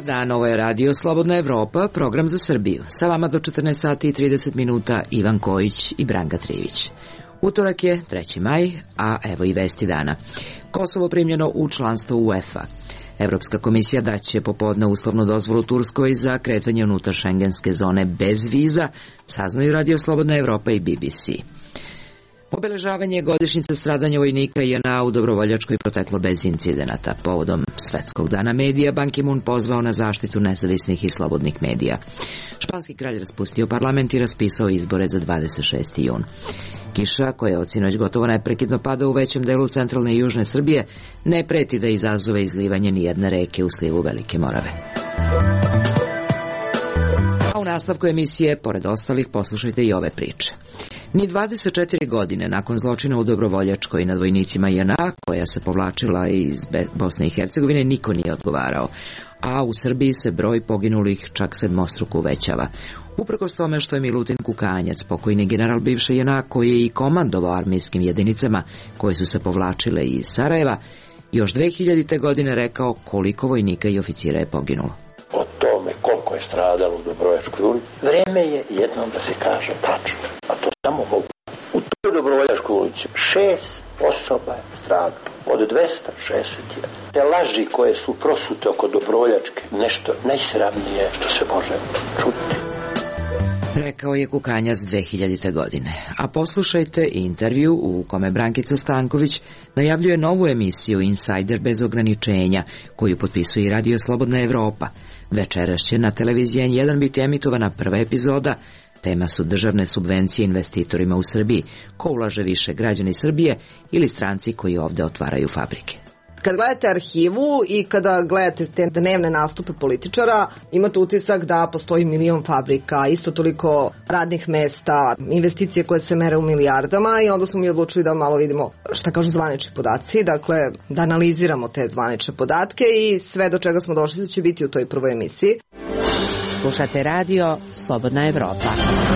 dan, ovo je Radio Slobodna Evropa, program za Srbiju. Sa vama do 14 sati i 30 minuta Ivan Kojić i Branka Trivić. Utorak je 3. maj, a evo i vesti dana. Kosovo primljeno u članstvo UEFA. Evropska komisija daće popodne uslovnu dozvolu Turskoj za kretanje unutar šengenske zone bez viza, saznaju Radio Slobodna Evropa i BBC. Obeležavanje godišnjice stradanja vojnika JNA u Dobrovoljačkoj proteklo bez incidenata. Povodom Svetskog dana medija, Ban Ki-moon pozvao na zaštitu nezavisnih i slobodnih medija. Španski kralj raspustio parlament i raspisao izbore za 26. jun. Kiša, koja od sinoć gotovo neprekidno pada u većem delu centralne i južne Srbije, ne preti da izazove izlivanje nijedne reke u slivu Velike Morave. A u nastavku emisije, pored ostalih, poslušajte i ove priče. Ni 24 godine nakon zločina u Dobrovoljačkoj nad vojnicima JNA, koja se povlačila iz Bosne i Hercegovine, niko nije odgovarao, a u Srbiji se broj poginulih čak sedmostruko uvećava. Uprkos tome što je Milutin Kukanjac, pokojni general bivše JNA, koji je i komandovao armijskim jedinicama koje su se povlačile iz Sarajeva, još 2000. godine rekao koliko vojnika i oficira je poginulo. O tome koliko je stradalo u Dobrovoljačkoj ulici, vreme je jednom da se kaže tačno, a to samo mogu. U toj Dobrovoljačkoj ulici 6 osoba je stradalo, od 261. Te laži koje su prosute oko Dobrovoljačke, nešto najsramnije što se može čuti. Rekao je Kukanjac 2000. godine. A poslušajte intervju u kome Brankica Stanković najavljuje novu emisiju Insider bez ograničenja, koju potpisuje i Radio Slobodna Evropa. Večeras će na televiziji N1 biti emitovana prva epizoda. Tema su državne subvencije investitorima u Srbiji, ko ulaže više, građani Srbije ili stranci koji ovde otvaraju fabrike. Kad gledate arhivu i kada gledate te dnevne nastupe političara, imate utisak da postoji milion fabrika, isto toliko radnih mesta, investicije koje se mere u milijardama, i onda smo mi odlučili da malo vidimo šta kažu zvanični podaci, dakle da analiziramo te zvanične podatke, i sve do čega smo došli će biti u toj prvoj emisiji. Slušate Radio Slobodna Evropa.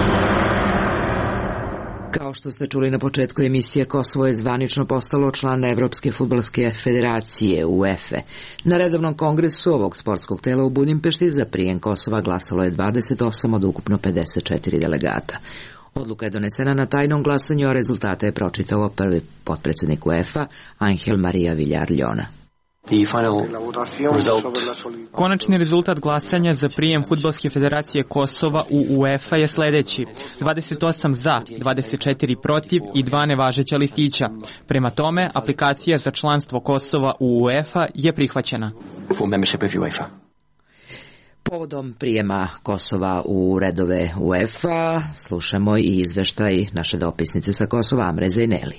Kao što ste čuli na početku emisije, Kosovo je zvanično postalo član Evropske fudbalske federacije UEFA. Na redovnom kongresu ovog sportskog tela u Budimpešti za prijem Kosova glasalo je 28 od ukupno 54 delegata. Odluka je donesena na tajnom glasanju, a rezultate je pročitao prvi potpredsednik UEFA, Angel Maria Villar Ljona. Konačni rezultat glasanja za prijem Fudbalske federacije Kosova u UEFA je sledeći: 28 za, 24 protiv i 2 nevažeća listića. Prema tome, aplikacija za članstvo Kosova u UEFA je prihvaćena. Povodom prijema Kosova u redove UEFA slušamo i izveštaj naše dopisnice sa Kosova, Amre Zejneli.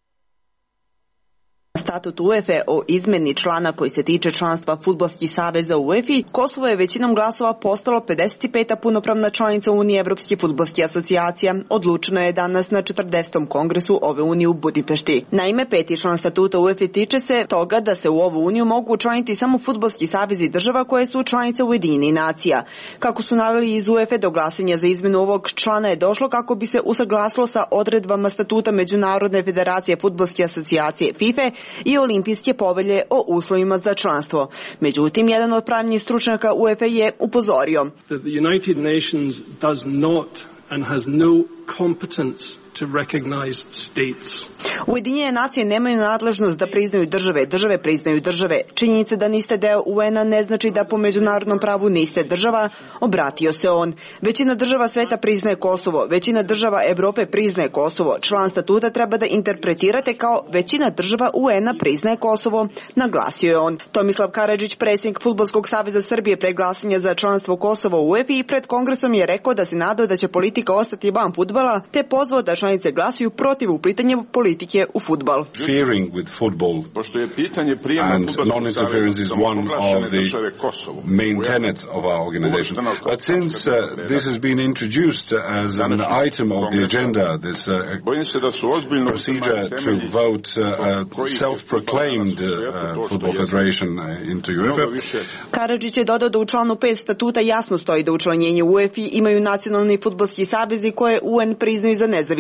Statut UEFA o izmeni člana koji se tiče članstva Fudbalskih saveza u UEFA, Kosovo je većinom glasova postalo 55. punopravna članica Unije Evropske fudbalske asocijacija. Odlučeno je danas na 40. kongresu ove unije u Budimpešti. Naime, 5. član statuta UEFA tiče se toga da se u ovu uniju mogu učlaniti samo fudbalski savezi država koje su članice Ujedinjenih nacija. Kako su naveli iz UEFA, do glasanja za izmenu ovog člana je došlo kako bi se usaglasilo sa odredbama statuta Međunarodne federacije fudbalske asocijacije FIFA i Olimpijske povelje o uslovima za članstvo. Međutim, jedan od pravnih stručnjaka UEFA je upozorio: The United Nations does not and has no competence to recognize states. Ujedinjene nacije nemaju nadležnost da priznaju države, države priznaju države. Činjenica da niste deo UN-a ne znači da po međunarodnom pravu niste država, obratio se on. Većina država sveta priznaje Kosovo, većina država Evrope priznaje Kosovo. Član statuta treba da interpretirate kao većina država UN-a priznaje Kosovo, naglasio je on. Tomislav Karadžić, predsjednik Fudbalskog saveza Srbije pre glasanja za članstvo Kosova u UEFA, i pred kongresom je rekao da se nadao da će politika ostati van fudbala, te pozvao da članice glasuju protiv uplitanja politike u fudbal. Interfering with football and non-interference is one of the main tenets of our organization. But since this has been introduced as an item of the agenda, this procedure to vote self-proclaimed football federation into UEFA. Karadžić je dodao da u članu 5 statuta jasno stoji da učlanjenje u UEFA imaju nacionalni fudbalski savezi koje UN priznaju za nezavisnu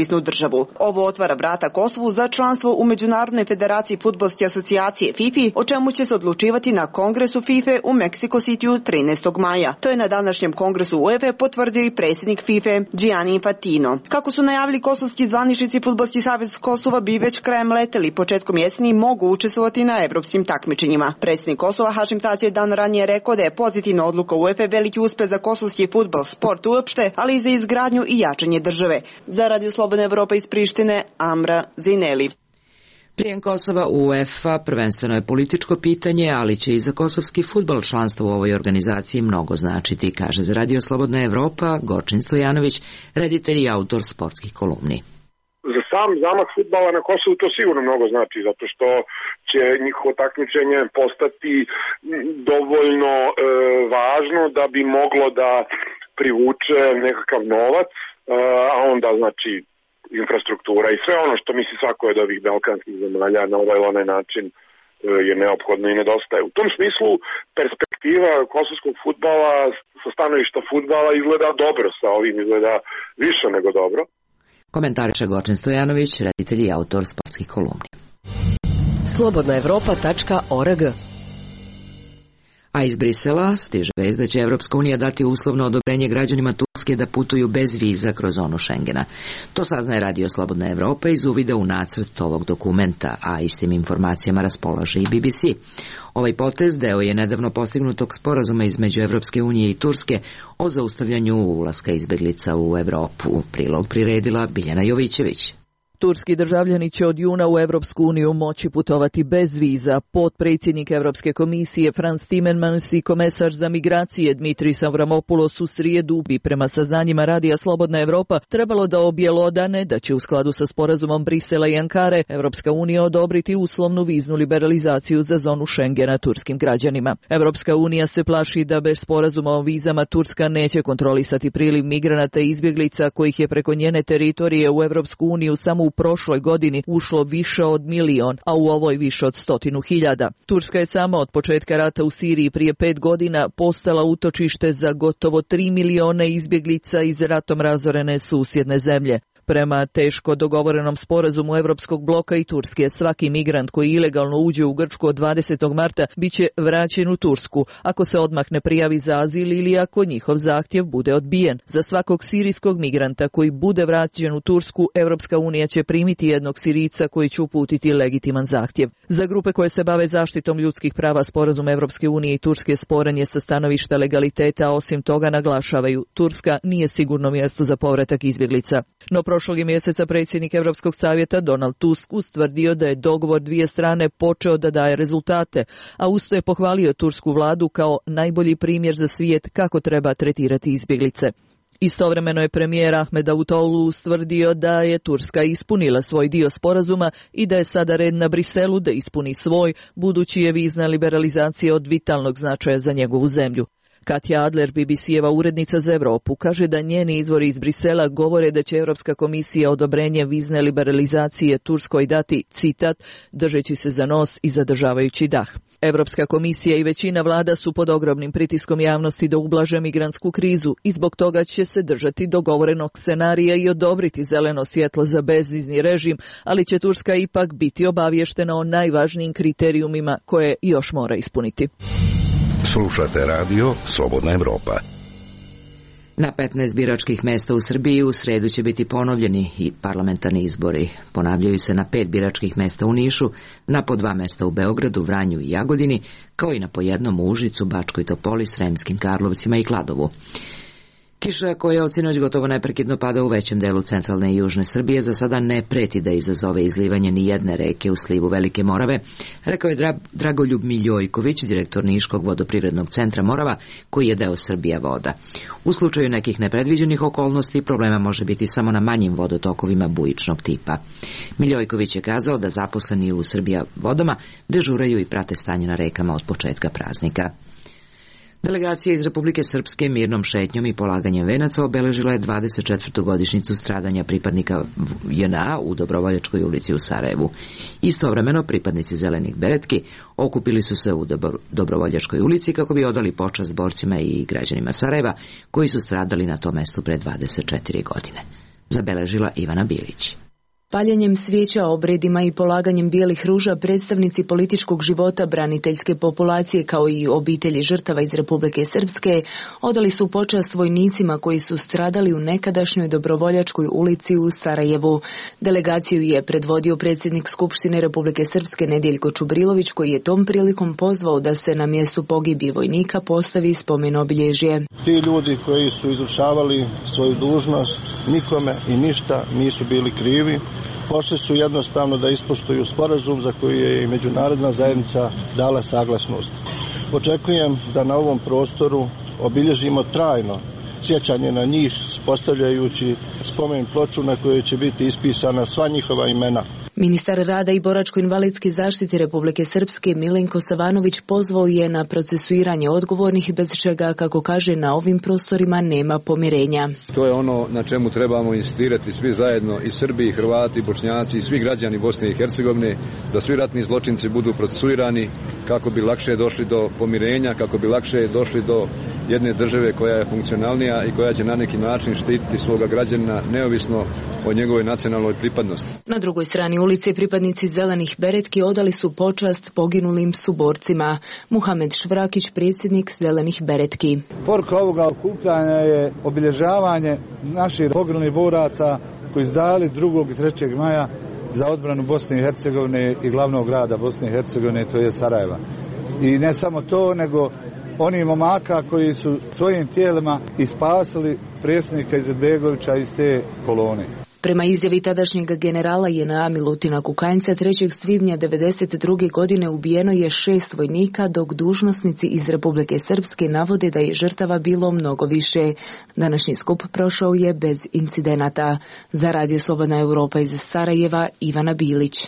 nezavisnu državu. Ovo otvara vrata Kosovu za članstvo u Međunarodnoj federaciji fudbalske asocijacije FIFA, o čemu će se odlučivati na kongresu FIFA u Mexico Cityu 13. maja. To je na današnjem kongresu UEFA potvrdio i predsjednik FIFA Gianni Infantino. Kako su najavili kosovski zvaničnici, Fudbalski savez Kosova bi već krajem leta ili početkom jeseni mogu učestvovati na evropskim takmičenjima. Predsjednik Kosova Hašim Tači je dan ranije rekao da je pozitivna odluka UEFA veliki uspeh za kosovski fudbal, sport uopšte, ali i za izgradnju i jačanje države. Za Radio Slobodna Evropa iz Prištine, Amra Zineli. Prijem Kosova u UEFA prvenstveno je političko pitanje, ali će i za kosovski fudbal članstvo u ovoj organizaciji mnogo značiti, kaže za Radio Slobodna Evropa Gorčin Stojanović, reditelj i autor sportskih kolumni. Za sam zamah fudbala na Kosovu to sigurno mnogo znači, zato što će njihovo takmičenje postati dovoljno važno da bi moglo da privuče nekakav novac, a onda znači infrastruktura i sve ono što misli svako od ovih balkanskih zemalja na ovaj ili onaj način je neophodno i nedostaje. U tom smislu perspektiva kosovskog fudbala sa stanovišta fudbala izgleda dobro, sa ovim izgleda više nego dobro. Komentariše Gorčin Stojanović, reditelj i autor sportskih kolumni. slobodnaevropa.org. A iz Brisela stiže vest da će Evropska unija dati uslovno odobrenje građanima Turske da putuju bez viza kroz zonu Šengena. To saznaje Radio Slobodna Evropa iz uvida u nacrt ovog dokumenta, a istim informacijama raspolaže i BBC. Ovaj potez deo je nedavno postignutog sporazuma između Evropske unije i Turske o zaustavljanju ulaska izbeglica u Evropu. Prilog priredila Biljana Jovićević. Turski državljani će od juna u Evropsku uniju moći putovati bez viza. Potpredsjednik Evropske komisije Frans Timmermans i komesar za migracije Dmitris Avramopoulos u srijedu bi prema saznanjima Radija Slobodna Evropa trebalo da objelodane da će u skladu sa sporazumom Brisela i Ankare Evropska unija odobriti uslovnu viznu liberalizaciju za zonu Šengena turskim građanima. Evropska unija se plaši da bez sporazuma o vizama Turska neće kontrolisati priliv migranata i izbjeglica kojih je preko njene teritorije u Evropsku uniju samo u prošloj godini ušlo više od 1 milion, a u ovoj više od 100.000. Turska je sama od početka rata u Siriji prije 5 godina postala utočište za gotovo 3 miliona izbjeglica iz ratom razorene susjedne zemlje. Prema teško dogovorenom sporazumu Evropskog bloka i Turske, svaki migrant koji ilegalno uđe u Grčku od 20. marta biće vraćen u Tursku ako se odmah ne prijavi za azil ili ako njihov zahtjev bude odbijen. Za svakog sirijskog migranta koji bude vraćen u Tursku, Evropska unija će primiti jednog Sirijca koji će uputiti legitiman zahtjev. Za grupe koje se bave zaštitom ljudskih prava, sporazum Evropske unije i Turske sporan je sa stanovišta legaliteta, osim toga naglašavaju, Turska nije sigurno mjesto za povratak izbjeglica. No prošlog je mjeseca predsjednik Europskog savjeta Donald Tusk ustvrdio da je dogovor dvije strane počeo da daje rezultate, a usto je pohvalio tursku vladu kao najbolji primjer za svijet kako treba tretirati izbjeglice. Istovremeno je premijer Ahmed Davutoglu ustvrdio da je Turska ispunila svoj dio sporazuma i da je sada red na Briselu da ispuni svoj, budući je vizna liberalizacija od vitalnog značaja za njegovu zemlju. Katja Adler, BBC-eva urednica za Europu, kaže da njeni izvori iz Brisela govore da će Europska komisija odobrenje vizne liberalizacije Turskoj dati, citat, držeći se za nos i zadržavajući dah. Europska komisija i većina vlada su pod ogromnim pritiskom javnosti da ublaže migrantsku krizu i zbog toga će se držati dogovorenog scenarija i odobriti zeleno svjetlo za bezvizni režim, ali će Turska ipak biti obavještena o najvažnijim kriterijumima koje još mora ispuniti. Slušate radio Slobodna Evropa. Na 15 biračkih mesta u Srbiji u sredu će biti ponovljeni i parlamentarni izbori. Ponavljaju se na 5 biračkih mesta u Nišu, na po 2 mesta u Beogradu, Vranju i Jagodini, kao i na po jednom u Užicu, Bačkoj Topoli, Sremskim Karlovcima i Kladovu. Kiša koja od sinoć gotovo neprekidno pada u većem delu centralne i južne Srbije za sada ne preti da izazove izlivanje ni jedne reke u slivu Velike Morave, rekao je Dragoljub Miljojković, direktor Niškog vodoprivrednog centra Morava, koji je deo Srbija voda. U slučaju nekih nepredviđenih okolnosti problema može biti samo na manjim vodotokovima bujičnog tipa. Miljojković je kazao da zaposleni u Srbija vodama dežuraju i prate stanje na rekama od početka praznika. Delegacija iz Republike Srpske mirnom šetnjom i polaganjem venaca obeležila je 24. godišnjicu stradanja pripadnika JNA u Dobrovoljačkoj ulici u Sarajevu. Istovremeno pripadnici Zelenih beretki okupili su se u Dobrovoljačkoj ulici kako bi odali počast borcima i građanima Sarajeva koji su stradali na tom mestu pre 24 godine. zabeležila Ivana Bilić. Paljenjem svijeća, obredima i polaganjem bijelih ruža predstavnici političkog života braniteljske populacije kao i obitelji žrtava iz Republike Srpske odali su počast vojnicima koji su stradali u nekadašnjoj Dobrovoljačkoj ulici u Sarajevu. Delegaciju je predvodio predsjednik Skupštine Republike Srpske Nedjeljko Čubrilović, koji je tom prilikom pozvao da se na mjestu pogibije vojnika postavi spomen obilježje. Ti ljudi koji su izvršavali svoju dužnost nikome i ništa nisu bili krivi. Pošli su jednostavno da ispoštuju sporazum za koji je i međunarodna zajednica dala saglasnost. Očekujem da na ovom prostoru obilježimo trajno sjećanje na njih, postavljajući spomen ploču na kojoj će biti ispisana sva njihova imena. Ministar rada i boračko-invalidske zaštite Republike Srpske Milenko Savanović pozvao je na procesuiranje odgovornih, bez čega, kako kaže, na ovim prostorima nema pomirenja. To je ono na čemu trebamo insistirati svi zajedno, i Srbi, i Hrvati, i Bošnjaci, i svi građani Bosne i Hercegovine, da svi ratni zločinci budu procesuirani kako bi lakše došli do pomirenja, kako bi lakše došli do jedne države koja je funkcionalnija i koja će na neki način štititi svoga građanina neovisno o njegovoj nacionalnoj pripadnosti. Na drugoj strani ulice pripadnici Zelenih beretki odali su počast poginulim suborcima. Muhamed Švrakić, predsjednik Zelenih beretki. Poruka ovoga okupljanja je obilježavanje naših poginulih boraca koji su dali 2. i 3. maja za odbranu Bosne i Hercegovine i glavnog grada Bosne i Hercegovine, to je Sarajeva. I ne samo to, nego oni momaka koji su svojim tijelima ispasili predsjednika Izetbegovića iz te kolone. Prema izjavi tadašnjeg generala JNA Milutina Kukanjca, 3. svibnja 1992. godine ubijeno je 6 vojnika, dok dužnosnici iz Republike Srpske navode da je žrtava bilo mnogo više. Današnji skup prošao je bez incidenata. Za Radio Slobodna Europa iz Sarajeva, Ivana Bilić.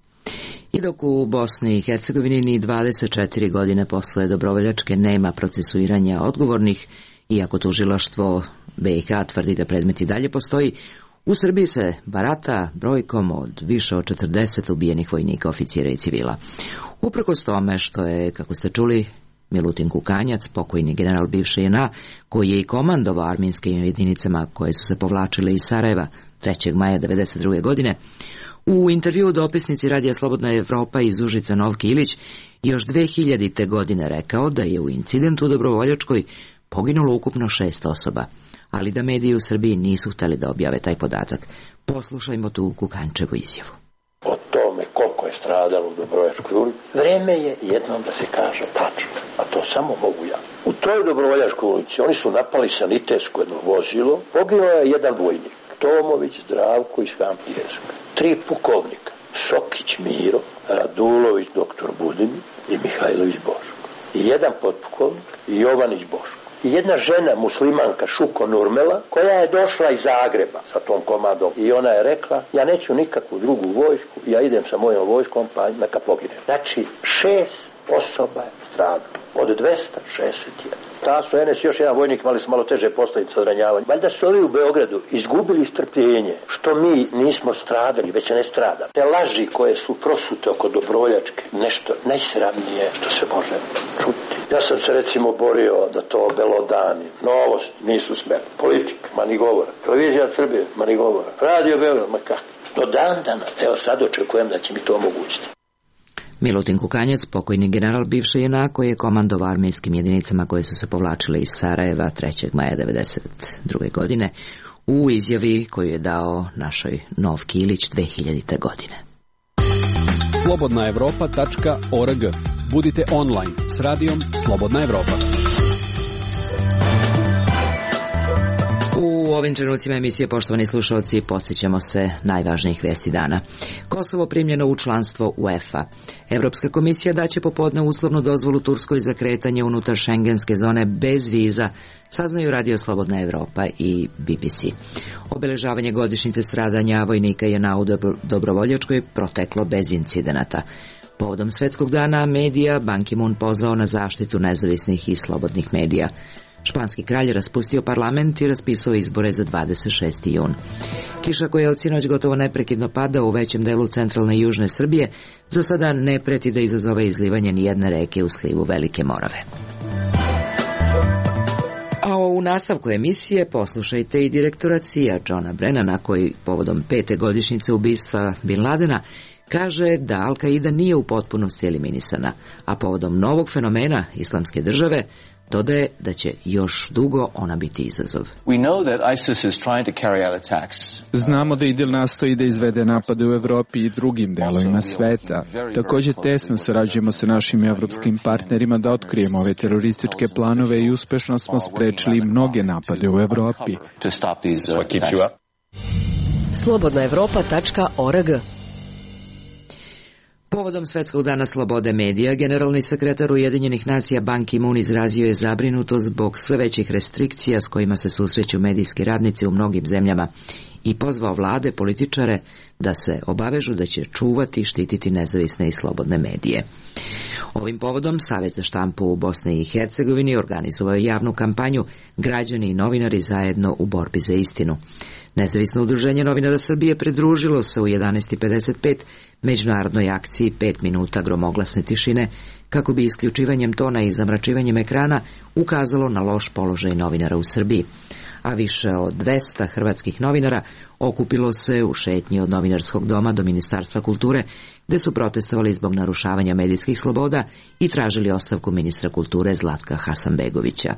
I dok u Bosni i Hercegovini ni 24 godine posle Dobrovoljačke nema procesuiranja odgovornih, iako tužilaštvo BiH tvrdi da predmet i dalje postoji, u Srbiji se barata brojkom od više od 40 ubijenih vojnika, oficira i civila. Uprkos tome što je, kako ste čuli, Milutin Kukanjac, pokojni general bivše JNA, koji je i komandovao armijskim jedinicama koje su se povlačile iz Sarajeva 3. maja 1992. godine, u intervjuu dopisnici Radija Slobodna Evropa iz Užica Novki Ilić još 2000. godine rekao da je u incidentu u Dobrovoljačkoj poginulo ukupno 6 osoba, ali da mediji u Srbiji nisu hteli da objave taj podatak. Poslušajmo tu Kukančevu izjavu. O tome koliko je stradalo u Dobrovoljačkoj ulici, vreme je jednom da se kaže tačno, a to samo mogu ja. U toj Dobrovoljačkoj ulici oni su napali sanitetsko jedno vozilo, poginuo je jedan vojnik, Tomović Zdravko iz Hampijeska, 3 pukovnika, Sokić Miro, Radulović doktor Budin i Mihajlović Boško, i jedan potpukovnik i Jovanić Boško. I jedna žena, muslimanka Šuko Nurmela, koja je došla iz Zagreba sa tom komadom i ona je rekla, ja neću nikakvu drugu vojsku, ja idem sa mojom vojskom pa neka pogine. Znači 6 osoba je stradalo od 261. Taso Enes, još jedan vojnik, imali su malo teže posljedice od ranjavanja. Valjda su ovi u Beogradu izgubili strpljenje što mi nismo stradali, već ne stradali. Te laži koje su prosute oko Dobrovoljačke, nešto najsramnije što se može čuti. Ja sam se recimo borio da to belodani, novosti nisu smeli. Politika, ma ni govora. Televizija Srbije, ma ni govora. Radio Beograd, ma kako. Do dan dana, evo sad očekujem da će mi to omogućiti. Milutin Kukanjac, pokojni general bivše JNA, koji je komandovao armijskim jedinicama koje su se povlačile iz Sarajeva 3. maja 1992. godine, u izjavi koju je dao našoj Novki Ilić 2000. godine. slobodnaevropa.org. Budite online s radijom Slobodna Evropa. U ovim trenucima emisije, poštovani slušalci, podsjećamo se najvažnijih vesti dana. Kosovo primljeno u članstvo UEFA. Evropska komisija daće popodne uslovnu dozvolu Turskoj za kretanje unutar šengenske zone bez viza, saznaju Radio Slobodna Evropa i BBC. Obeležavanje godišnjice stradanja vojnika JNA u Dobrovoljačkoj proteklo bez incidenata. Povodom Svetskog dana medija, Ban Ki-moon pozvao na zaštitu nezavisnih i slobodnih medija. Španski kralj raspustio parlament i raspisao izbore za 26. jun. Kiša koja od sinoć gotovo neprekidno pada u većem delu centralne i južne Srbije, za sada ne preti da izazove izlivanje nijedne reke u slivu Velike Morave. A No u nastavku emisije poslušajte i direktora CIA Johna Brennana koji povodom 5. godišnjice ubistva Bin Ladena kaže da Al-Qaida nije u potpunosti eliminisana, a povodom novog fenomena islamske države dodaje da će još dugo ona biti izazov. Znamo da IDIL nastoji da izvede napade u Evropi i drugim delovima sveta. Također tesno sarađujemo sa našim evropskim partnerima da otkrijemo ove terorističke planove i uspešno smo sprečili mnoge napade u Evropi. Slobodnaevropa.org. Povodom Svetskog dana slobode medija, generalni sekretar Ujedinjenih nacija Ban Ki-moon izrazio je zabrinutost zbog sve većih restrikcija s kojima se susreću medijski radnici u mnogim zemljama i pozvao vlade, političare da se obavežu da će čuvati i štititi nezavisne i slobodne medije. Ovim povodom Savet za štampu u Bosni i Hercegovini organizovao je javnu kampanju Građani i novinari zajedno u borbi za istinu. Nezavisno udruženje novinara Srbije pridružilo se u 11:55 međunarodnoj akciji 5 minuta gromoglasne tišine kako bi isključivanjem tona i zamračivanjem ekrana ukazalo na loš položaj novinara u Srbiji. A više od 200 hrvatskih novinara okupilo se u šetnji od Novinarskog doma do Ministarstva kulture, gde su protestovali zbog narušavanja medijskih sloboda i tražili ostavku ministra kulture Zlatka Hasanbegovića.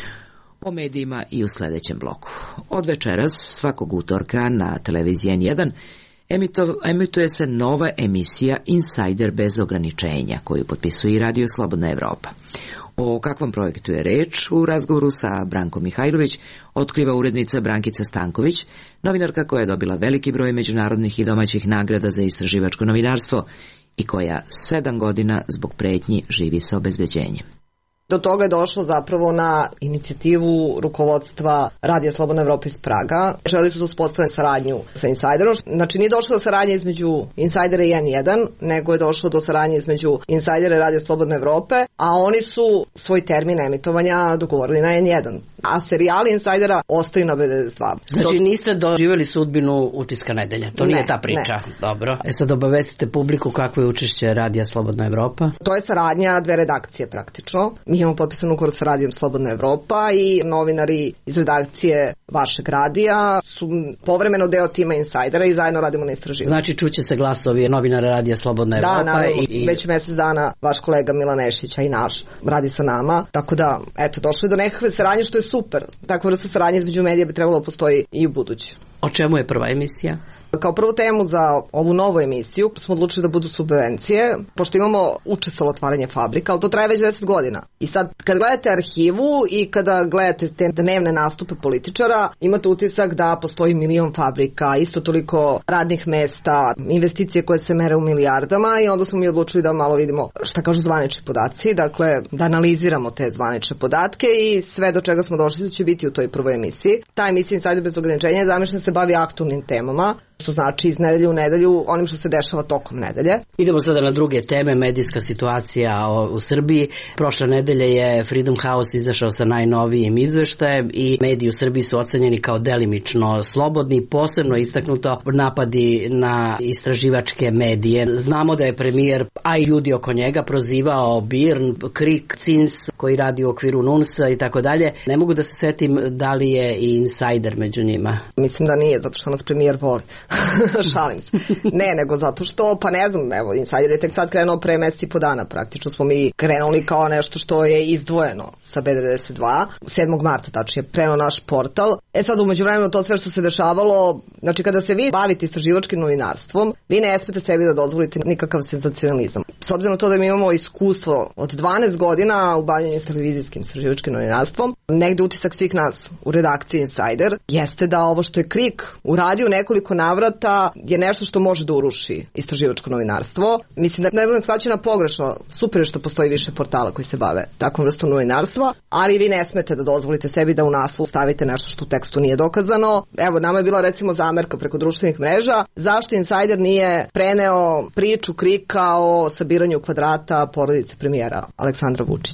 O medijima i u sljedećem bloku. Od večeras, svakog utorka na televiziji N1, emituje se nova emisija Insider bez ograničenja, koju potpisuje i Radio Slobodna Evropa. O kakvom projektu je reč, u razgovoru sa Brankom Mihajlović otkriva urednica Brankica Stanković, novinarka koja je dobila veliki broj međunarodnih i domaćih nagrada za istraživačko novinarstvo i koja 7 godina zbog pretnji živi sa obezbeđenjem. Do toga je došlo zapravo na inicijativu rukovodstva Radija Slobodna Evropa iz Praga. Želi su da uspostave saradnju sa Insiderom. Znači nije došlo do saradnje između Insidera i N1, nego je došlo do saradnje između Insidera i Radija Slobodne Evrope, a oni su svoj termin emitovanja dogovorili na N1. A serijali Insidera ostaju na B92. Znači niste doživjeli sudbinu Utiska nedelje, to nije ta priča. Ne. Dobro. Sad obavestite publiku kako je učešće Radija Slobodna Evropa. To je saradnja dve redakcije praktično. Mi imamo potpisan ugovor sa Radijom Slobodna Evropa i novinari iz redakcije vašeg radija su povremeno deo tima Insidera i zajedno radimo na istraživanju. Znači čuće se glasovi novinara Radija Slobodna Evropa. Da, naravno, već mjesec dana vaš kolega Milan Nešić, a i naš, radi sa nama. Tako da, eto, došlo je do nekakve saradnje što je super. Takva vrsta saradnje između medija bi trebalo postoji i u budući. O čemu je prva emisija? Kao prvu temu za ovu novu emisiju smo odlučili da budu subvencije, pošto imamo učestvovalo otvaranje fabrika, ali to traje već 10 godina. I sad, kad gledate arhivu i kada gledate te dnevne nastupe političara, imate utisak da postoji 1 milion fabrika, isto toliko radnih mesta, investicije koje se mere u milijardama i onda smo mi odlučili da malo vidimo šta kažu zvanični podaci, dakle da analiziramo te zvanične podatke i sve do čega smo došli će biti u toj prvoj emisiji. Ta emisija Insider bez ograničenja zamišljena se bavi aktualnim temama, što znači iz nedelje u nedelju onim što se dešava tokom nedelje. Idemo sada na druge teme, medijska situacija u Srbiji. Prošle nedelje je Freedom House izašao sa najnovijim izveštajem i mediji u Srbiji su ocenjeni kao delimično slobodni, posebno istaknuto napadi na istraživačke medije. Znamo da je premijer, a i ljudi oko njega, prozivao BIRN, KRIK, CINS koji radi u okviru NUNS-a i tako dalje. Ne mogu da se setim da li je i Insider među njima. Mislim da nije, zato što nas premijer voli. Šalim se. Ne, nego zato što, pa ne znam, evo, Insider je tek sad krenuo pre mjesec i po dana, praktično smo mi krenuli kao nešto što je izdvojeno sa B92, 7. marta tačnije krenuo naš portal. Sad u međuvremenu to sve što se dešavalo, znači kada se vi bavite istraživačkim novinarstvom, vi ne smete sebi da dozvolite nikakav senzacionalizam. S obzirom na to da mi imamo iskustvo od 12 godina u bavljanju s televizijskim istraživačkim novinarstvom, negde utisak svih nas u redakciji Insider jeste da ovo što je KRIK uradio nekoliko navrata je nešto što može da uruši istraživačko novinarstvo. Mislim da ne budem shvaćena pogrešno, super je što postoji više portala koji se bave takvom vrstom novinarstva, ali vi ne smete da dozvolite sebi da u naslovu stavite nešto što u tekstu nije dokazano. Evo, nama je bila recimo zamerka preko društvenih mreža zašto Insider nije preneo priču KRIK-a o sabiranju kvadrata porodice premijera Aleksandra Vučića.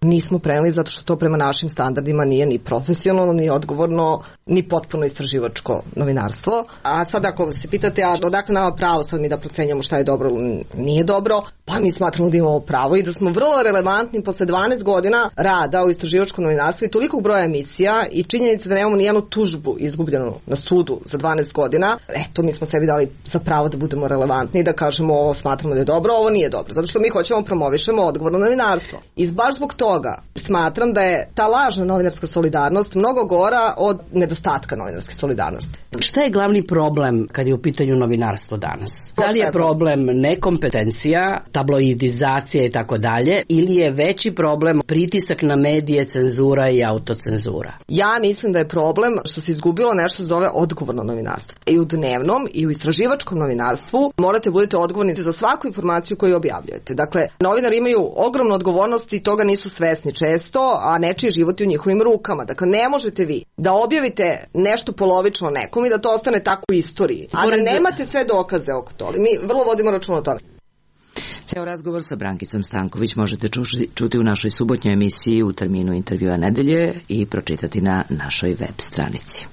nismo preneli zato što to prema našim standardima nije ni profesionalno, ni odgovorno, ni potpuno istraživačko novinarstvo. A sad ako se pitate, a odakle nama pravo sad mi da procenjamo šta je dobro ili nije dobro, pa mi smatramo da imamo pravo i da smo vrlo relevantni posle 12 godina rada u istraživačkom novinarstvu i tolikog broja emisija i činjenica da nemamo nijednu tužbu izgubljenu na sudu za 12 godina. Eto, mi smo sebi dali za pravo da budemo relevantni i da kažemo ovo smatramo da je dobro, ovo nije dobro. Zato što mi hoćemo promovišemo odgovorno novinarstvo. I baš zbog toga smatram da je ta lažna novinarska solidarnost mnogo gora od nedostatka novinarske solidarnosti. Šta je glavni problem kad je u pitanju novinarstvo danas? Da li je problem nekompetencija, tabloidizacija i tako dalje, ili je veći problem pritisak na medije, cenzura i autocenzura? Ja mislim da je problem što se izgubilo nešto se zove odgovorno novinarstvo. I u dnevnom i u istraživačkom novinarstvu morate budete odgovorni za svaku informaciju koju objavljujete. Dakle, novinari imaju ogromnu odgovornost i toga nisu svesni često, a nečiji život je u njihovim rukama. Dakle, ne možete vi da objavite nešto polovično nekom i da to ostane tako u istoriji, a da nemate sve dokaze oko toga. Mi vrlo vodimo račun o tome. Ceo razgovor sa Brankicom Stanković možete čuti u našoj subotnjoj emisiji u terminu intervjua nedelje i pročitati na našoj web stranici.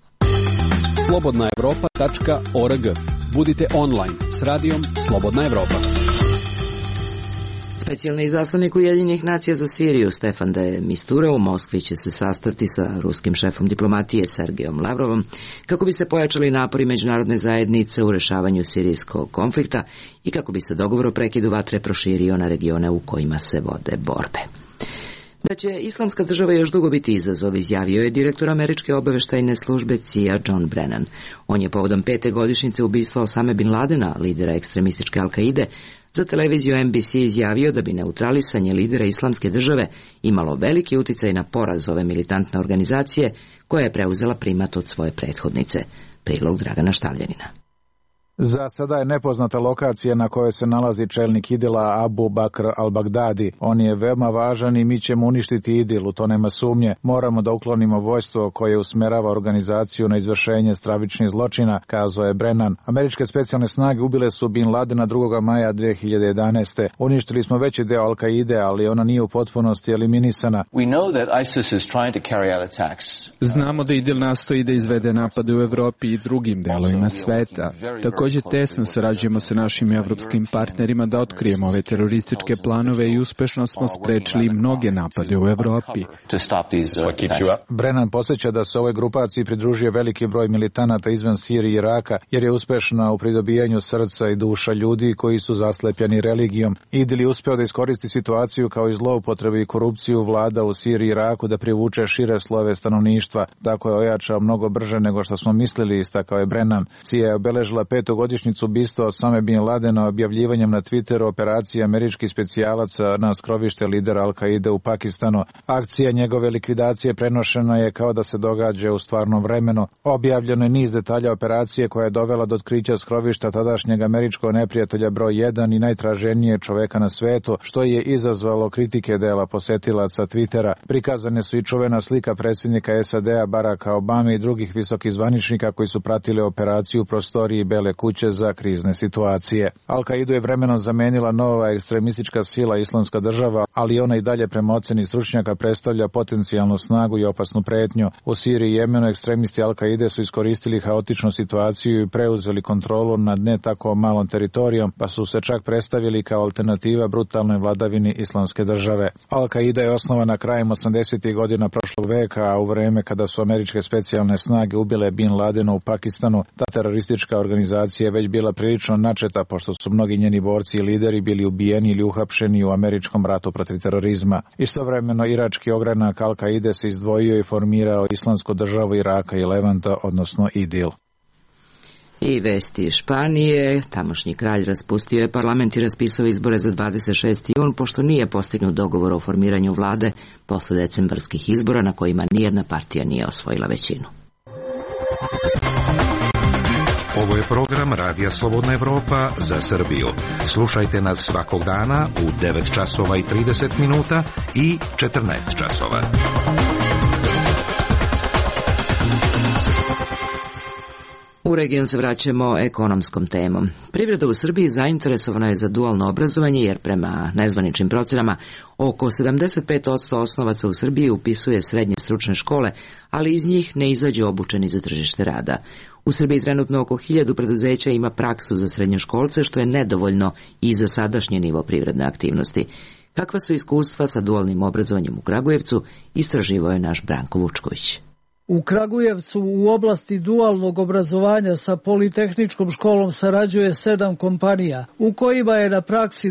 slobodnaevropa.org. Budite online s radijom Slobodna Evropa. Specijalni izaslanik Ujedinjenih nacija za Siriju Stefan de Mistura u Moskvi će se sastati sa ruskim šefom diplomatije Sergejom Lavrovom kako bi se pojačali napori međunarodne zajednice u rešavanju sirijskog konflikta i kako bi se dogovor o prekidu vatre proširio na regione u kojima se vode borbe. Da će Islamska država još dugo biti izazov, izjavio je direktor američke obaveštajne službe CIA John Brennan. On je povodom 5. godišnjice ubistva Osame bin Ladena, lidera ekstremističke Al-Kaide, za televiziju NBC izjavio da bi neutralisanje lidera Islamske države imalo veliki uticaj na poraz ove militantne organizacije koja je preuzela primat od svoje prethodnice. Prilog Dragana Štavljanina. Za sada je nepoznata lokacija na kojoj se nalazi čelnik Idila Abu Bakr al-Baghdadi. On je veoma važan i mi ćemo uništiti Idil, u to nema sumnje. Moramo da uklonimo vojstvo koje usmerava organizaciju na izvršenje stravičnih zločina, kazao je Brennan. Američke specijalne snage ubile su Bin Ladena 2. maja 2011. Uništili smo veći deo Al-Kaide, ali ona nije u potpunosti eliminisana. Znamo da Idil nastoji da izvede napade u Evropi i drugim delovima sveta. Također tesno sarađujemo sa našim evropskim partnerima da otkrijemo ove terorističke planove i uspešno smo sprečili mnoge napade u Evropi. Brennan podsjeća da se ovoj grupaciji pridružio veliki broj militanata izvan Sirije i Iraka, jer je uspešna u pridobijanju srca i duša ljudi koji su zaslepljeni religijom. Idil je uspeo da iskoristi situaciju kao i zloupotrebu i korupciju vlada u Siriji i Iraku da privuče šire slojeve stanovništva. Tako je ojačao mnogo brže nego što smo mislili, istakao je Brennan. CIA je obeležila 5. godišnjicu ubistva Osame bin Ladena objavljivanjem na Twitteru operacije američkih specijalaca na skrovište lidera Al-Kaide u Pakistanu. Akcija njegove likvidacije prenošena je kao da se događa u stvarnom vremenu. Objavljeno je niz detalja operacije koja je dovela do otkrića skrovišta tadašnjeg američkog neprijatelja broj 1 i najtraženije čoveka na svetu, što je izazvalo kritike dela posetilaca Twittera. Prikazane su i čuvena slika predsjednika SAD-a Baracka Obame i drugih visokih zvaničnika koji su pratili operaciju u prostoriji Bele kuće za krizne situacije. Al-Kaidu je vremenom zamenila nova ekstremistička sila Islamska država, ali ona i dalje prema oceni stručnjaka predstavlja potencijalnu snagu i opasnu pretnju. U Siriji i Jemenu ekstremisti Al-Kaide su iskoristili haotičnu situaciju i preuzeli kontrolu nad ne tako malom teritorijom, pa su se čak predstavili kao alternativa brutalnoj vladavini Islamske države. Al-Kaida je osnovana krajem 80. godina prošlog veka, a u vreme kada su američke specijalne snage ubile Bin Ladena u Pakistanu, ta teroristička organizacija je već bila prilično načeta, pošto su mnogi njeni borci i lideri bili ubijeni ili uhapšeni u američkom ratu protiv terorizma. Istovremeno, irački ogranak Al-Kaide se izdvojio i formirao Islamsku državu Iraka i Levanta, odnosno IDIL. I vesti Španije, tamošnji kralj raspustio je parlament i raspisao izbore za 26. jun, pošto nije postignut dogovor o formiranju vlade posle decembarskih izbora na kojima nijedna partija nije osvojila većinu. Ovo je program Radija Slobodna Evropa za Srbiju. Slušajte nas svakog dana u 9 časova i 30 minuta i 14 časova. U U region se vraćamo ekonomskom temom. Privreda u Srbiji zainteresovana je za dualno obrazovanje jer prema nezvaničnim procenama oko 75% osnovaca u Srbiji upisuje srednje stručne škole, ali iz njih ne izađu obučeni za tržište rada. U Srbiji trenutno oko 1000 preduzeća ima praksu za srednjoškolce, što je nedovoljno i za sadašnji nivo privredne aktivnosti. Kakva su iskustva sa dualnim obrazovanjem u Kragujevcu, istraživao je naš Branko Vučković. U Kragujevcu u oblasti dualnog obrazovanja sa Politehničkom školom sarađuje 7 kompanija, u kojima je na praksi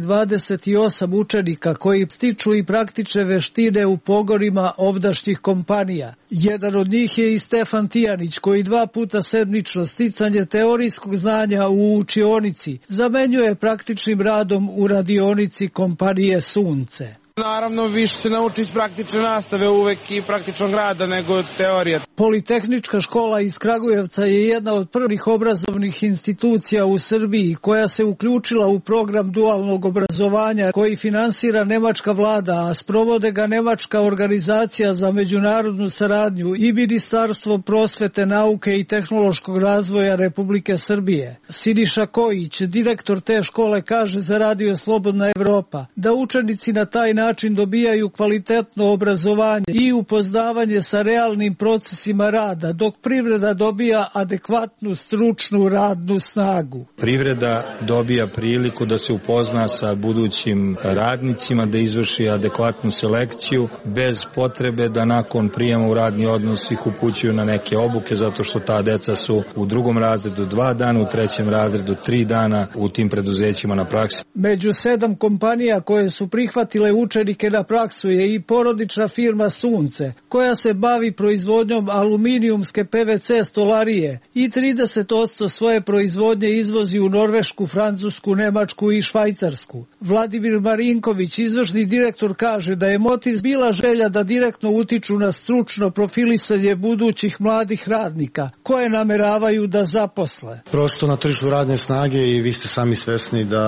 28 učenika koji stiču i praktične veštine u pogonima ovdašnjih kompanija. Jedan od njih je i Stefan Tijanić, koji 2 puta sedmično sticanje teorijskog znanja u učionici zamenjuje praktičnim radom u radionici kompanije Sunce. Naravno, više se nauči iz praktične nastave uvek i praktičnog rada nego od teorije. Politehnička škola iz Kragujevca je jedna od prvih obrazovnih institucija u Srbiji koja se uključila u program dualnog obrazovanja koji finansira nemačka vlada, a sprovode ga Nemačka organizacija za međunarodnu saradnju i Ministarstvo prosvete, nauke i tehnološkog razvoja Republike Srbije. Siniša Kojić, direktor te škole, kaže za Radio Slobodna Evropa da učenici na taj način dobijaju kvalitetno obrazovanje i upoznavanje sa realnim procesima rada, dok privreda dobija adekvatnu stručnu radnu snagu. Privreda dobija priliku da se upozna sa budućim radnicima, da izvrši adekvatnu selekciju, bez potrebe da nakon prijema u radni odnos ih upućuju na neke obuke, zato što ta deca su u 2. razredu 2 dana, u 3. razredu 3 dana u tim preduzećima na praksi. Među 7 kompanija koje su prihvatile učenike na praksu je i porodična firma Sunce, koja se bavi proizvodnjom aluminijumske PVC stolarije i 30% svoje proizvodnje izvozi u Norvešku, Francusku, Nemačku i Švajcarsku. Vladimir Marinković, izvršni direktor, kaže da je motiv bila želja da direktno utiču na stručno profilisanje budućih mladih radnika, koje nameravaju da zaposle. Prosto na tržištu radne snage, i vi ste sami svesni da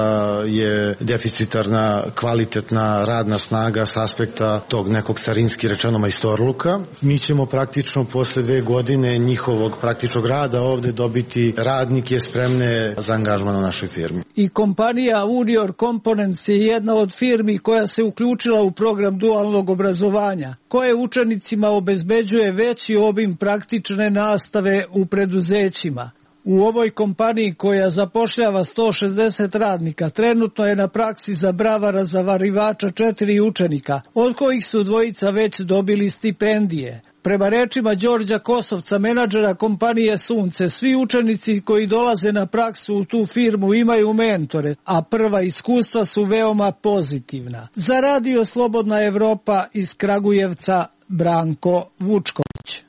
je deficitarna kvalitetna radna snaga s aspekta tog nekog starinski rečeno majstorluka. Mi ćemo praktično posle 2 godine njihovog praktičnog rada ovde dobiti radnike spremne za angažman u našoj firmi. I kompanija Unior Components je jedna od firmi koja se uključila u program dualnog obrazovanja, koje učenicima obezbeđuje veći obim praktične nastave u preduzećima. U ovoj kompaniji, koja zapošljava 160 radnika, trenutno je na praksi za bravara zavarivača 4 učenika, od kojih su 2 već dobili stipendije. Prema rečima Đorđa Kosovca, menadžera kompanije Sunce, svi učenici koji dolaze na praksu u tu firmu imaju mentore, a prva iskustva su veoma pozitivna. Za Radio Slobodna Evropa iz Kragujevca, Branko Vučković.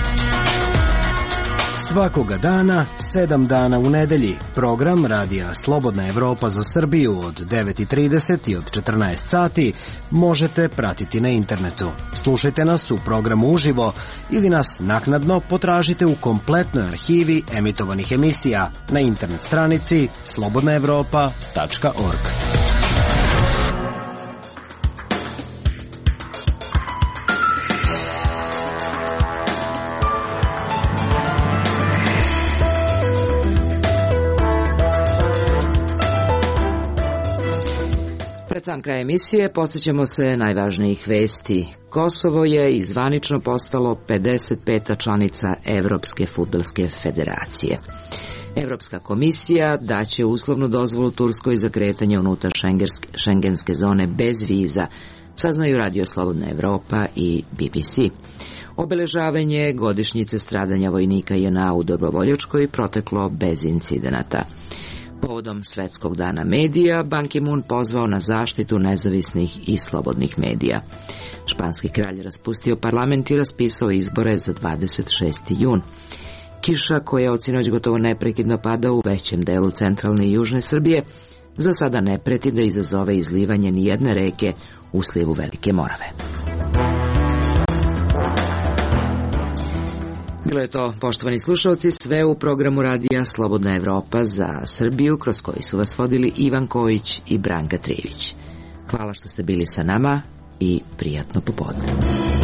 Svakoga dana, 7 dana u nedelji, program Radija Slobodna Evropa za Srbiju od 9:30 i od 14 sati možete pratiti na internetu. Slušajte nas u programu uživo ili nas naknadno potražite u kompletnoj arhivi emitovanih emisija na internet stranici slobodnaevropa.org. Pred sam kraj emisije posjećamo se najvažnijih vesti. Kosovo je i zvanično postalo 55. članica Evropske fudbalske federacije. Evropska komisija daće uslovnu dozvolu Turskoj za kretanje unutar šengenske zone bez viza, saznaju Radio Slobodna Evropa i BBC. Obeležavanje godišnjice stradanja vojnika JNA u Dobrovoljačkoj proteklo bez incidenata. Povodom Svetskog dana medija, Ban Ki-moon pozvao na zaštitu nezavisnih i slobodnih medija. Španski kralj raspustio parlament i raspisao izbore za 26. jun. Kiša, koja od sinoć gotovo neprekidno pada u većem delu centralne i južne Srbije, za sada ne preti da izazove izlivanje nijedne reke u slivu Velike Morave. Bilo je to, poštovani slušalci, sve u programu Radija Slobodna Evropa za Srbiju, kroz koji su vas vodili Ivan Kojić i Branka Trijević. Hvala što ste bili sa nama i prijatno popodne.